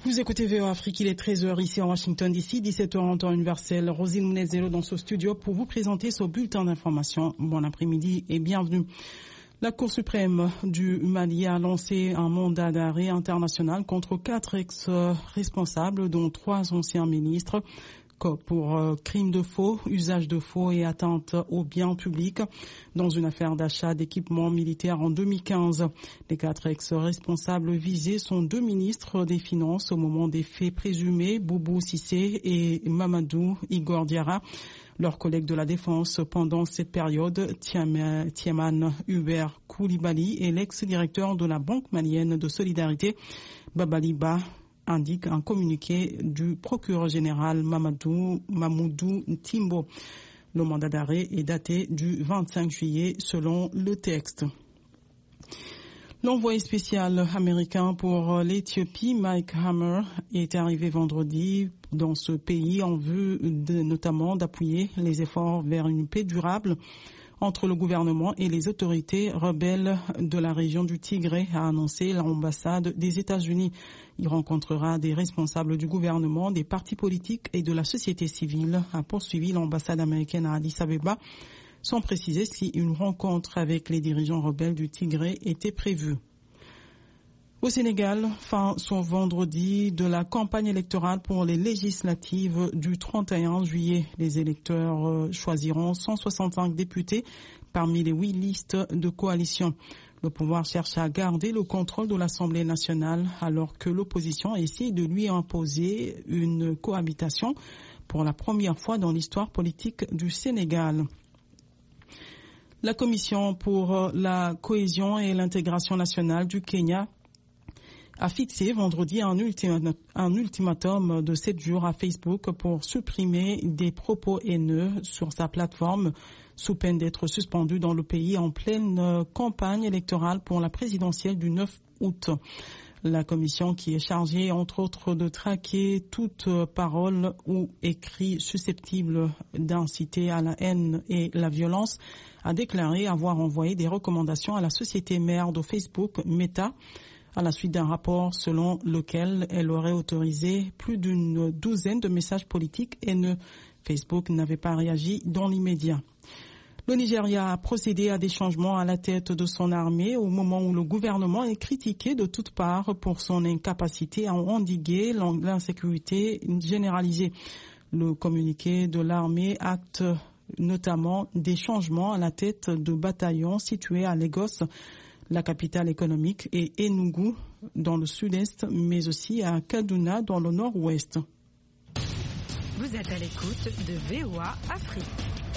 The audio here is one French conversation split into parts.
Vous écoutez VOA Afrique, il est 13h ici en Washington DC, 17h en temps universel. Rosine Mounezelo dans ce studio pour vous présenter ce bulletin d'information. Bon après-midi et bienvenue. La Cour suprême du Mali a lancé un mandat d'arrêt international contre 4 ex-responsables, dont 3 anciens ministres, pour crimes de faux, usage de faux et atteinte aux biens publics dans une affaire d'achat d'équipements militaires en 2015. Les 4 ex-responsables visés sont 2 ministres des Finances au moment des faits présumés, Boubou Cissé et Mamadou Igor Diarra. Leurs collègues de la Défense pendant cette période, Tiaman Hubert Koulibaly et l'ex-directeur de la Banque malienne de solidarité, Babaliba, indique un communiqué du procureur général Mamoudou Timbo. Le mandat d'arrêt est daté du 25 juillet selon le texte. L'envoyé spécial américain pour l'Éthiopie, Mike Hammer, est arrivé vendredi dans ce pays en vue notamment d'appuyer les efforts vers une paix durable entre le gouvernement et les autorités rebelles de la région du Tigré, a annoncé l'ambassade des États-Unis. Il rencontrera des responsables du gouvernement, des partis politiques et de la société civile, a poursuivi l'ambassade américaine à Addis Abeba, sans préciser si une rencontre avec les dirigeants rebelles du Tigré était prévue. Au Sénégal, fin ce vendredi de la campagne électorale pour les législatives du 31 juillet. Les électeurs choisiront 165 députés parmi les 8 listes de coalition. Le pouvoir cherche à garder le contrôle de l'Assemblée nationale alors que l'opposition essaie de lui imposer une cohabitation pour la première fois dans l'histoire politique du Sénégal. La Commission pour la cohésion et l'intégration nationale du Kenya a fixé vendredi un ultimatum de 7 jours à Facebook pour supprimer des propos haineux sur sa plateforme sous peine d'être suspendu dans le pays en pleine campagne électorale pour la présidentielle du 9 août. La commission, qui est chargée entre autres de traquer toute parole ou écrit susceptible d'inciter à la haine et la violence, a déclaré avoir envoyé des recommandations à la société mère de Facebook, Meta, à la suite d'un rapport selon lequel elle aurait autorisé plus d'une douzaine de messages politiques haineux. Facebook n'avait pas réagi dans l'immédiat. Le Nigeria a procédé à des changements à la tête de son armée au moment où le gouvernement est critiqué de toutes parts pour son incapacité à endiguer l'insécurité généralisée. Le communiqué de l'armée acte notamment des changements à la tête de bataillons situés à Lagos, la capitale économique, et Enugu dans le sud-est, mais aussi à Kaduna dans le nord-ouest. Vous êtes à l'écoute de VOA Afrique.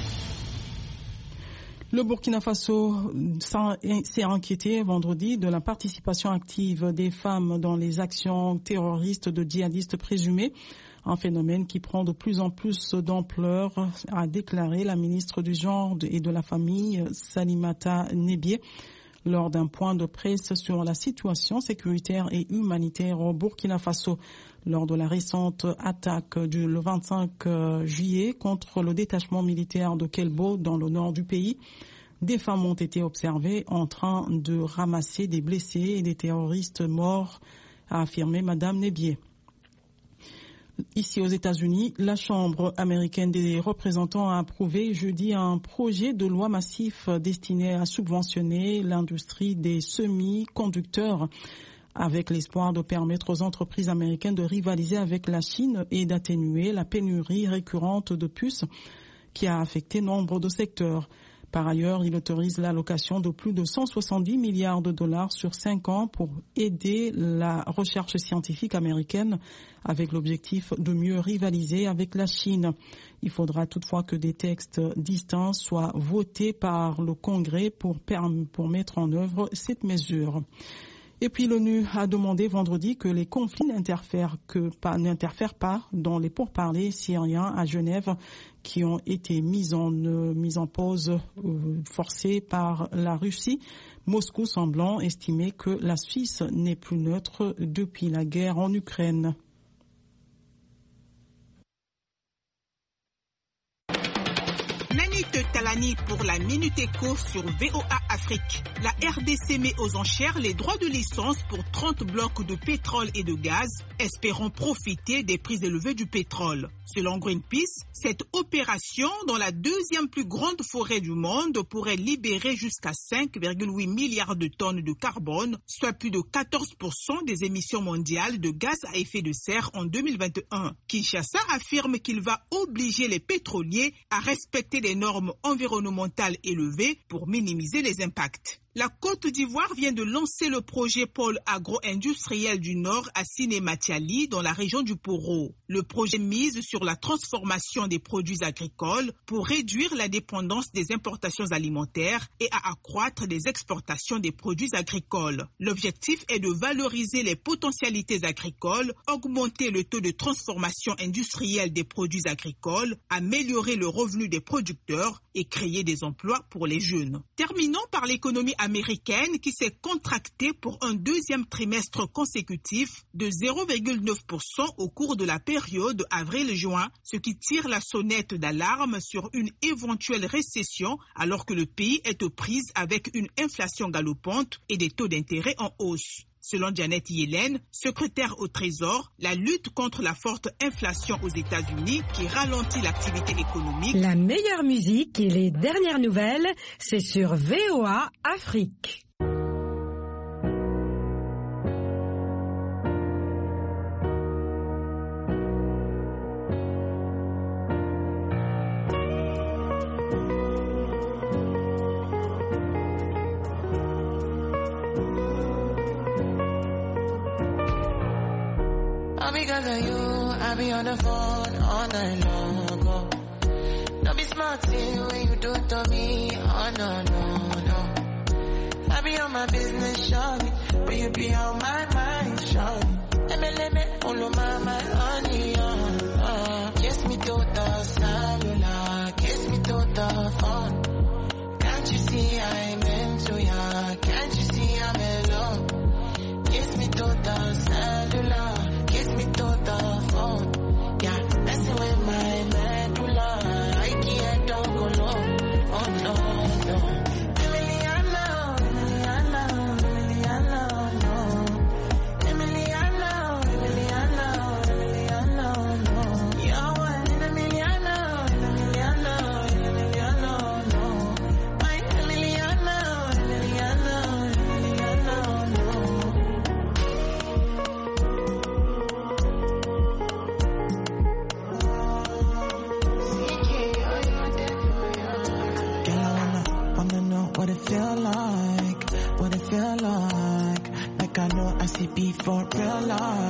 Le Burkina Faso s'est inquiété vendredi de la participation active des femmes dans les actions terroristes de djihadistes présumés, un phénomène qui prend de plus en plus d'ampleur, a déclaré la ministre du Genre et de la Famille, Salimata Nebié, lors d'un point de presse sur la situation sécuritaire et humanitaire au Burkina Faso. Lors de la récente attaque le 25 juillet contre le détachement militaire de Kelbo dans le nord du pays, des femmes ont été observées en train de ramasser des blessés et des terroristes morts, a affirmé Madame Nebié. Ici aux États-Unis, la Chambre américaine des représentants a approuvé jeudi un projet de loi massif destiné à subventionner l'industrie des semi-conducteurs avec l'espoir de permettre aux entreprises américaines de rivaliser avec la Chine et d'atténuer la pénurie récurrente de puces qui a affecté nombre de secteurs. Par ailleurs, il autorise l'allocation de plus de 170 milliards de dollars sur 5 ans pour aider la recherche scientifique américaine avec l'objectif de mieux rivaliser avec la Chine. Il faudra toutefois que des textes distincts soient votés par le Congrès pour mettre en œuvre cette mesure. Et puis l'ONU a demandé vendredi que les conflits n'interfèrent pas dans les pourparlers syriens à Genève qui ont été mis en pause forcée par la Russie. Moscou semblant estimer que la Suisse n'est plus neutre depuis la guerre en Ukraine. Nani te Salani pour la Minute Éco sur VOA Afrique. La RDC met aux enchères les droits de licence pour 30 blocs de pétrole et de gaz, espérant profiter des prix élevés du pétrole. Selon Greenpeace, cette opération, dans la deuxième plus grande forêt du monde, pourrait libérer jusqu'à 5,8 milliards de tonnes de carbone, soit plus de 14% des émissions mondiales de gaz à effet de serre en 2021. Kinshasa affirme qu'il va obliger les pétroliers à respecter des normes environnementales élevées pour minimiser les impacts. La Côte d'Ivoire vient de lancer le projet pôle agro-industriel du Nord à Siné-Matiali dans la région du Poro. Le projet mise sur la transformation des produits agricoles pour réduire la dépendance des importations alimentaires et à accroître les exportations des produits agricoles. L'objectif est de valoriser les potentialités agricoles, augmenter le taux de transformation industrielle des produits agricoles, améliorer le revenu des producteurs et créer des emplois pour les jeunes. Terminons par l'économie américaine qui s'est contractée pour un deuxième trimestre consécutif de 0,9% au cours de la période avril-juin, ce qui tire la sonnette d'alarme sur une éventuelle récession alors que le pays est aux prises avec une inflation galopante et des taux d'intérêt en hausse. Selon Janet Yellen, secrétaire au Trésor, la lutte contre la forte inflation aux États-Unis qui ralentit l'activité économique. La meilleure musique et les dernières nouvelles, c'est sur VOA Afrique. Because of you, I be on the phone all night long. Don't be smart when you do it to me. Oh no, no, no. I be on my business, shawty, but you be on my mind, shawty. Let me, follow my honey, kiss me to the cellular, kiss me to the phone. Can't you see I'm into ya? Can't you see I'm in love? Kiss me to the cellular. Kiss me to the phone, yeah, messing with my medulla, I can't talk alone, oh no, no. Emiliano, Emiliano, Emiliano, no. Emiliano, Emiliano, Emiliano, no. You're one in Emiliano, Emiliano, Emiliano, no. My Emiliano, Emiliano, Emiliano, no. What it feel like I know I see be for real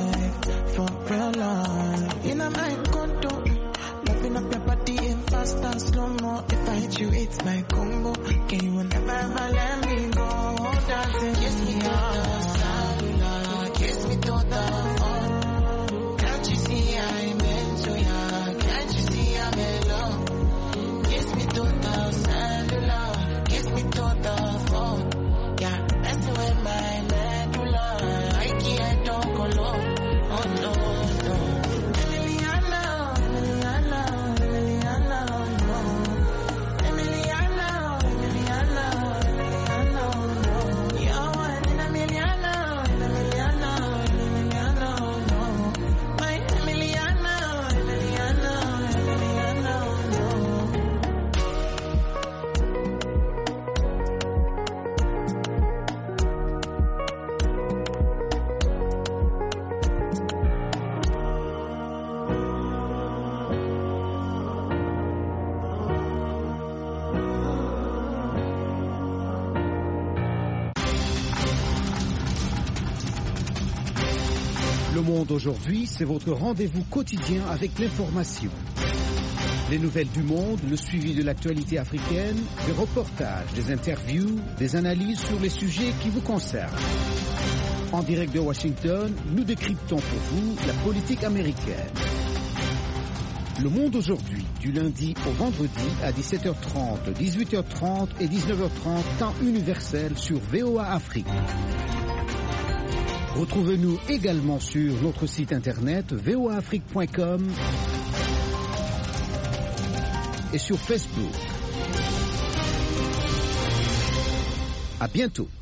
life, in a mind condo, loving up your body in fast and slow-mo, if I hit you, it's my combo, can you never ever let me go, dancing, kiss me to the cellular, kiss me to the phone, can't you see I'm into ya, can't you see I'm in love, kiss me to the cellular, kiss me to the phone, yeah, messing with my medulla, I can't talk alone, oh no, no. Emiliano, Emiliano, Emiliano, no. Emiliano, Emiliano, Emiliano, no. You're one in Emiliano, Emiliano, Emiliano, no. My Emiliano, Emiliano, Emiliano, no. Le Monde aujourd'hui, c'est votre rendez-vous quotidien avec l'information. Les nouvelles du monde, le suivi de l'actualité africaine, des reportages, des interviews, des analyses sur les sujets qui vous concernent. En direct de Washington, nous décryptons pour vous la politique américaine. Le Monde aujourd'hui, du lundi au vendredi à 17h30, 18h30 et 19h30, temps universel sur VOA Afrique. Retrouvez-nous également sur notre site internet voaafrique.com et sur Facebook. À bientôt.